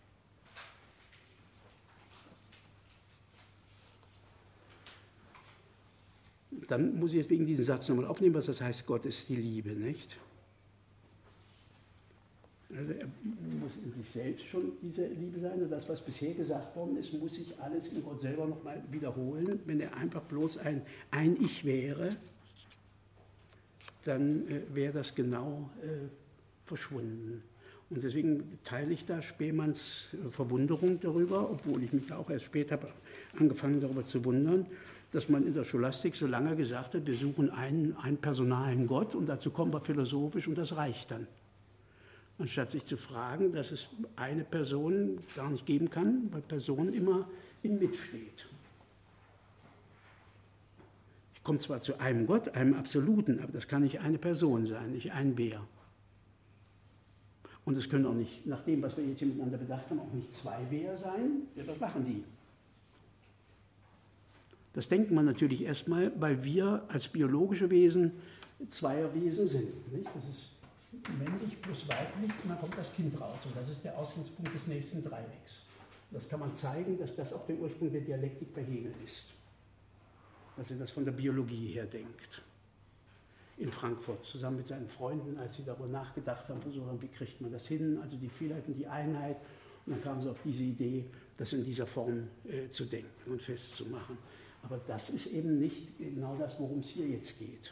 Dann muss ich jetzt wegen diesen Satz nochmal aufnehmen, was das heißt, Gott ist die Liebe, nicht? Also er muss in sich selbst schon diese Liebe sein und das, was bisher gesagt worden ist, muss sich alles in Gott selber nochmal wiederholen. Wenn er einfach bloß ein, ein Ich wäre, dann äh, wäre das genau äh, verschwunden. Und deswegen teile ich da Spemanns Verwunderung darüber, obwohl ich mich auch erst später habe angefangen darüber zu wundern, dass man in der Scholastik so lange gesagt hat, wir suchen einen, einen personalen Gott und dazu kommen wir philosophisch und das reicht dann. Anstatt sich zu fragen, dass es eine Person gar nicht geben kann, weil Person immer in Mit steht. Ich komme zwar zu einem Gott, einem Absoluten, aber das kann nicht eine Person sein, nicht ein Wer. Und es können auch nicht, nach dem, was wir jetzt hier miteinander bedacht haben, auch nicht zwei Wer sein. Ja, das machen die. Das denkt man natürlich erstmal, weil wir als biologische Wesen Zweierwesen sind. Nicht? Das ist männlich plus weiblich und dann kommt das Kind raus. Und das ist der Ausgangspunkt des nächsten Dreiecks. Das kann man zeigen, dass das auch der Ursprung der Dialektik bei Hegel ist. Dass er das von der Biologie her denkt. In Frankfurt, zusammen mit seinen Freunden, als sie darüber nachgedacht haben, versucht haben, wie kriegt man das hin, also die Vielheit und die Einheit. Und dann kamen sie auf diese Idee, das in dieser Form äh, zu denken und festzumachen. Aber das ist eben nicht genau das, worum es hier jetzt geht.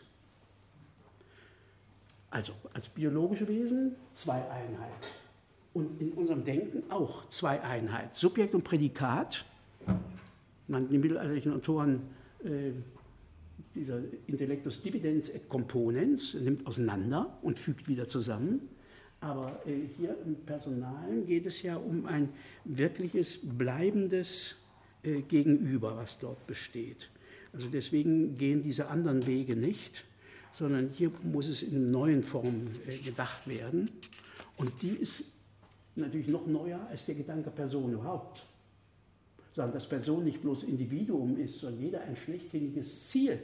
Also als biologische Wesen zwei Einheiten und in unserem Denken auch zwei Einheiten. Subjekt und Prädikat, man den mittelalterlichen Autoren äh, dieser Intellectus dividens et componens nimmt auseinander und fügt wieder zusammen. Aber äh, hier im Personalen geht es ja um ein wirkliches, bleibendes äh, Gegenüber, was dort besteht. Also deswegen gehen diese anderen Wege nicht, sondern hier muss es in neuen Formen äh, gedacht werden. Und die ist natürlich noch neuer als der Gedanke Person überhaupt. Sagen, dass Person nicht bloß Individuum ist, sondern jeder ein schlechthinniges Ziel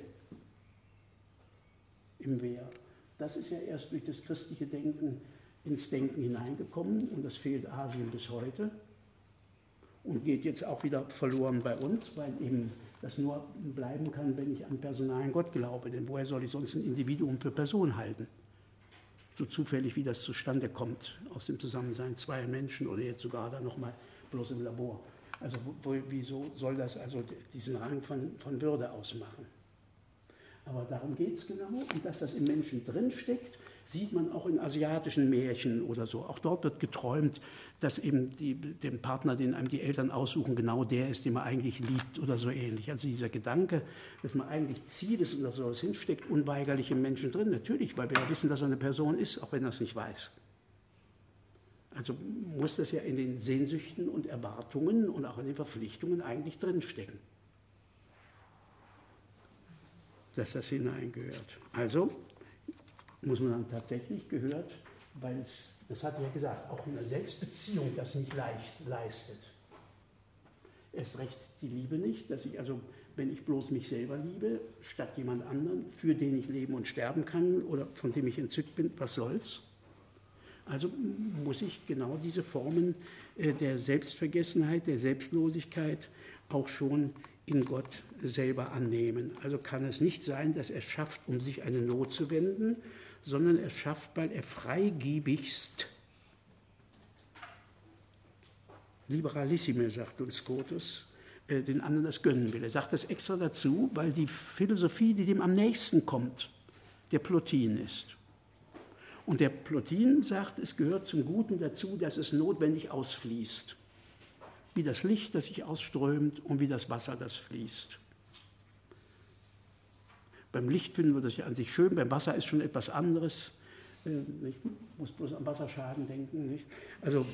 im Wer. Das ist ja erst durch das christliche Denken ins Denken hineingekommen und das fehlt Asien bis heute und geht jetzt auch wieder verloren bei uns, weil eben das nur bleiben kann, wenn ich an personalen Gott glaube. Denn woher soll ich sonst ein Individuum für Person halten? So zufällig, wie das zustande kommt aus dem Zusammensein zweier Menschen oder jetzt sogar dann nochmal bloß im Labor. Also wo, wieso soll das also diesen Rang von, von Würde ausmachen? Aber darum geht es genau. Und dass das im Menschen drinsteckt, sieht man auch in asiatischen Märchen oder so. Auch dort wird geträumt, dass eben die, den Partner, den einem die Eltern aussuchen, genau der ist, den man eigentlich liebt oder so ähnlich. Also dieser Gedanke, dass man eigentlich Ziel ist und auf sowas hinsteckt, unweigerlich im Menschen drin. Natürlich, weil wir ja wissen, dass er eine Person ist, auch wenn er es nicht weiß. Also muss das ja in den Sehnsüchten und Erwartungen und auch in den Verpflichtungen eigentlich drinstecken, dass das hineingehört. Also muss man dann tatsächlich gehört, weil es, das hat er ja gesagt, auch eine Selbstbeziehung das nicht leicht leistet. Erst recht die Liebe nicht, dass ich also, wenn ich bloß mich selber liebe, statt jemand anderen, für den ich leben und sterben kann oder von dem ich entzückt bin, was soll's? Also muss ich genau diese Formen der Selbstvergessenheit, der Selbstlosigkeit auch schon in Gott selber annehmen. Also kann es nicht sein, dass er schafft, um sich eine Not zu wenden, sondern er schafft, weil er freigebigst, liberalissime, sagt uns Scotus, den anderen das gönnen will. Er sagt das extra dazu, weil die Philosophie, die dem am nächsten kommt, der Plotin ist. Und der Plotin sagt, es gehört zum Guten dazu, dass es notwendig ausfließt. Wie das Licht, das sich ausströmt und wie das Wasser, das fließt. Beim Licht finden wir das ja an sich schön, beim Wasser ist schon etwas anderes. Ich muss bloß an Wasserschaden denken. Nicht? Also,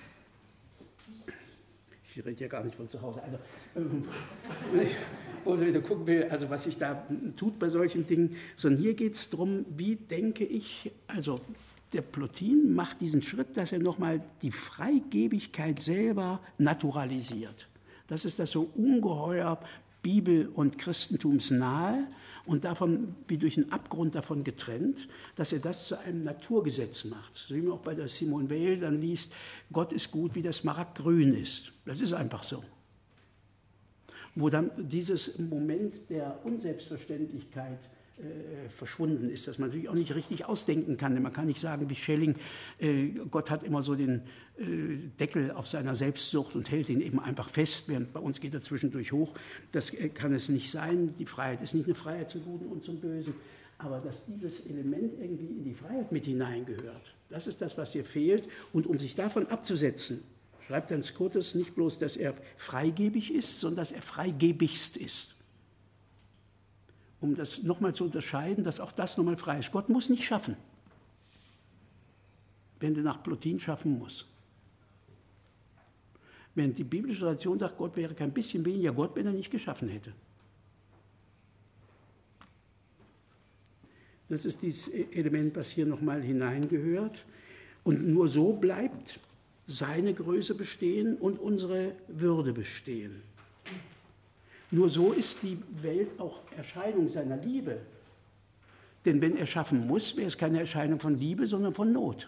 ich rede ja gar nicht von zu Hause. Also, wo ich wieder gucken will, also was sich da tut bei solchen Dingen, sondern hier geht es darum, wie denke ich, also der Plotin macht diesen Schritt, dass er nochmal die Freigebigkeit selber naturalisiert. Das ist das so ungeheuer Bibel- und Christentumsnahe und davon, wie durch einen Abgrund davon getrennt, dass er das zu einem Naturgesetz macht. So wie man auch bei der Simone Weil dann liest, Gott ist gut, wie der Smaragd grün ist. Das ist einfach so. Wo dann dieses Moment der Unselbstverständlichkeit äh, verschwunden ist, dass man natürlich auch nicht richtig ausdenken kann. Denn man kann nicht sagen, wie Schelling, äh, Gott hat immer so den äh, Deckel auf seiner Selbstsucht und hält ihn eben einfach fest, während bei uns geht er zwischendurch hoch. Das äh, kann es nicht sein. Die Freiheit ist nicht eine Freiheit zum Guten und zum Bösen. Aber dass dieses Element irgendwie in die Freiheit mit hineingehört, das ist das, was hier fehlt. Und um sich davon abzusetzen, schreibt dann Scotus nicht bloß, dass er freigebig ist, sondern dass er freigebigst ist. Um das nochmal zu unterscheiden, dass auch das nochmal frei ist. Gott muss nicht schaffen, wenn er nach Plotin schaffen muss. Wenn die biblische Tradition sagt, Gott wäre kein bisschen weniger Gott, wenn er nicht geschaffen hätte. Das ist dieses Element, was hier nochmal hineingehört. Und nur so bleibt seine Größe bestehen und unsere Würde bestehen. Nur so ist die Welt auch Erscheinung seiner Liebe. Denn wenn er schaffen muss, wäre es keine Erscheinung von Liebe, sondern von Not.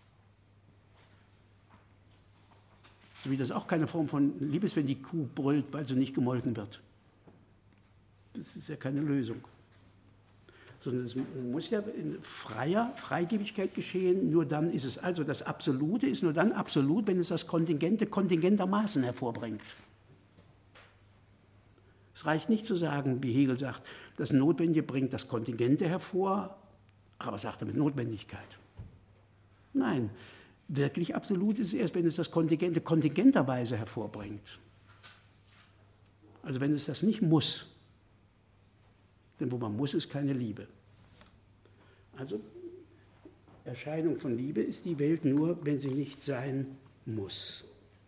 So wie das auch keine Form von Liebe ist, wenn die Kuh brüllt, weil sie nicht gemolken wird. Das ist ja keine Lösung. sondern es muss ja in freier Freigebigkeit geschehen, nur dann ist es, also das Absolute ist nur dann absolut, wenn es das Kontingente kontingentermaßen hervorbringt. Es reicht nicht zu sagen, wie Hegel sagt, das Notwendige bringt das Kontingente hervor, aber sagt er mit Notwendigkeit. Nein, wirklich absolut ist es erst, wenn es das Kontingente kontingenterweise hervorbringt. Also wenn es das nicht muss. Denn wo man muss, ist keine Liebe. Also Erscheinung von Liebe ist die Welt nur, wenn sie nicht sein muss.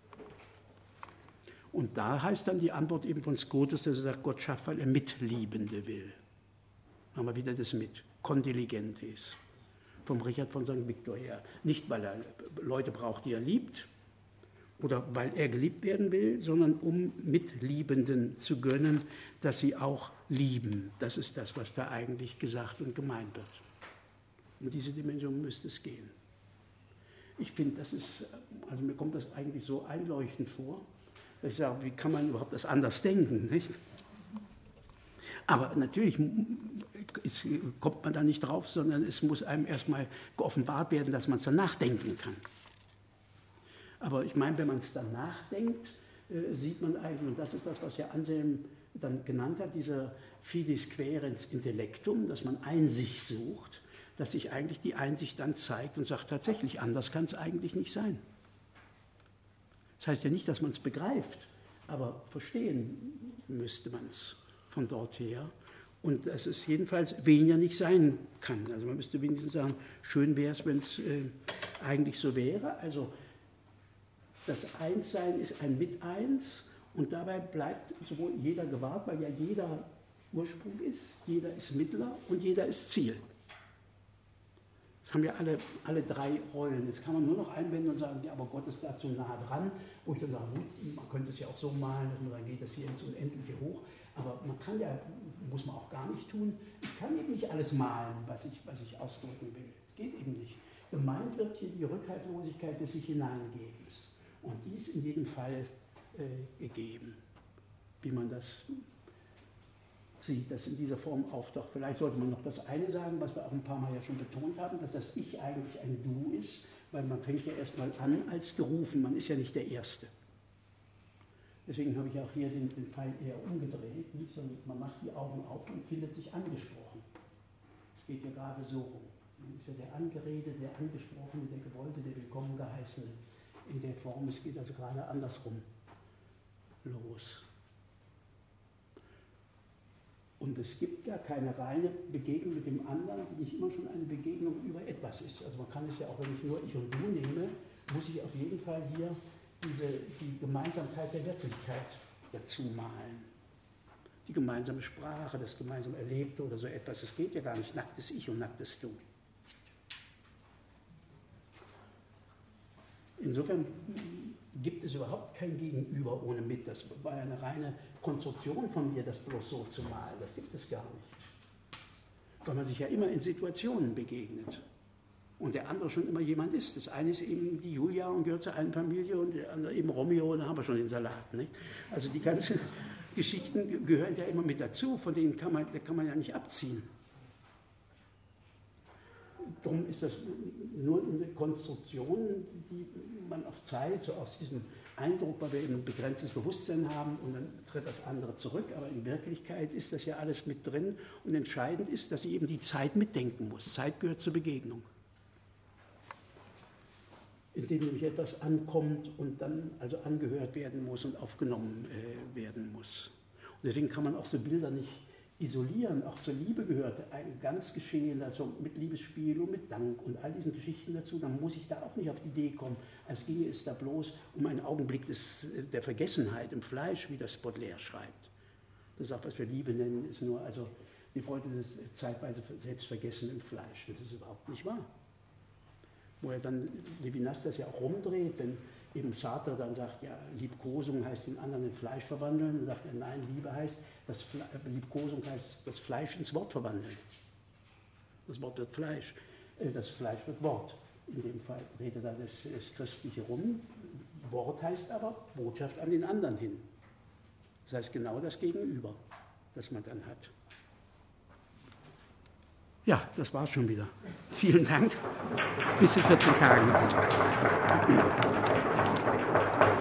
Und da heißt dann die Antwort eben von Scotus, dass er sagt, Gott schafft, weil er Mitliebende will. Haben wir wieder das Mit, Condiligentes, vom Richard von Sankt Victor her. Nicht, weil er Leute braucht, die er liebt, oder weil er geliebt werden will, sondern um Mitliebenden zu gönnen, dass sie auch lieben. Das ist das, was da eigentlich gesagt und gemeint wird. In diese Dimension müsste es gehen. Ich finde, das ist, also mir kommt das eigentlich so einleuchtend vor, dass ich sage, wie kann man überhaupt das anders denken, nicht? Aber natürlich ist, kommt man da nicht drauf, sondern es muss einem erstmal geoffenbart werden, dass man es dann nachdenken kann. Aber ich meine, wenn man es dann nachdenkt, äh, sieht man eigentlich, und das ist das, was ja Anselm dann genannt hat, dieser Fides quaerens intellectum, dass man Einsicht sucht, dass sich eigentlich die Einsicht dann zeigt und sagt, tatsächlich, anders kann es eigentlich nicht sein. Das heißt ja nicht, dass man es begreift, aber verstehen müsste man es von dort her. Und dass es jedenfalls weniger nicht sein kann. Also man müsste wenigstens sagen, schön wäre es, wenn es äh, eigentlich so wäre. Also das Einssein ist ein Miteins und dabei bleibt sowohl jeder gewahrt, weil ja jeder Ursprung ist, jeder ist Mittler und jeder ist Ziel. Das haben ja alle, alle drei Rollen. Jetzt kann man nur noch einwenden und sagen, ja, aber Gott ist da zu nah dran, wo ich dann sage, gut, man könnte es ja auch so malen, dass man dann geht das hier ins Unendliche hoch, aber man kann ja, muss man auch gar nicht tun, ich kann eben nicht alles malen, was ich, was ich ausdrücken will. Geht eben nicht. Gemeint wird hier die Rückhaltlosigkeit des sich Hineingebens. Und die ist in jedem Fall äh, gegeben, wie man das sieht, dass in dieser Form auftaucht. Vielleicht sollte man noch das eine sagen, was wir auch ein paar Mal ja schon betont haben, dass das Ich eigentlich ein Du ist, weil man fängt ja erstmal an als gerufen, man ist ja nicht der Erste. Deswegen habe ich auch hier den, den Pfeil eher umgedreht, nicht, sondern man macht die Augen auf und findet sich angesprochen. Es geht ja gerade so rum. Man ist ja der Angeredete, der Angesprochene, der Gewollte, der Willkommen geheißene. In der Form, es geht also gerade andersrum los. Und es gibt ja keine reine Begegnung mit dem anderen, die nicht immer schon eine Begegnung über etwas ist. Also man kann es ja auch, wenn ich nur Ich und Du nehme, muss ich auf jeden Fall hier diese, die Gemeinsamkeit der Wirklichkeit dazu malen. Die gemeinsame Sprache, das gemeinsam Erlebte oder so etwas. Es geht ja gar nicht nacktes Ich und nacktes Du. Insofern gibt es überhaupt kein Gegenüber ohne Mit. Das war ja eine reine Konstruktion von mir, das bloß so zu malen. Das gibt es gar nicht. Weil man sich ja immer in Situationen begegnet. Und der andere schon immer jemand ist. Das eine ist eben die Julia und gehört zur einen Familie und der andere eben Romeo und da haben wir schon den Salat. Nicht? Also die ganzen Geschichten gehören ja immer mit dazu, von denen kann man, kann man ja nicht abziehen. Darum ist das nur eine Konstruktion, die man auf Zeit, so aus diesem Eindruck, weil wir eben ein begrenztes Bewusstsein haben und dann tritt das andere zurück, aber in Wirklichkeit ist das ja alles mit drin und entscheidend ist, dass sie eben die Zeit mitdenken muss. Zeit gehört zur Begegnung. Indem nämlich etwas ankommt und dann also angehört werden muss und aufgenommen äh, werden muss. Und deswegen kann man auch so Bilder nicht isolieren. Auch zur Liebe gehört ein ganz Geschehen, also mit Liebesspiel und mit Dank und all diesen Geschichten dazu. Dann muss ich da auch nicht auf die Idee kommen, als ginge es da bloß um einen Augenblick des, der Vergessenheit im Fleisch, wie das Baudelaire schreibt. Das ist auch, was wir Liebe nennen, ist nur also die Freude des zeitweise Selbstvergessen im Fleisch. Das ist überhaupt nicht wahr. Wo er dann Levinas das ja auch rumdreht, wenn eben Sartre dann sagt, ja, Liebkosung heißt den anderen in Fleisch verwandeln, dann sagt er, nein, Liebe heißt, das Fle Liebkosung heißt das Fleisch ins Wort verwandeln. Das Wort wird Fleisch, das Fleisch wird Wort. In dem Fall dreht er dann das, das Christliche rum. Wort heißt aber Botschaft an den anderen hin. Das heißt genau das Gegenüber, das man dann hat. Ja, das war's schon wieder. Vielen Dank. Bis in vierzehn Tagen.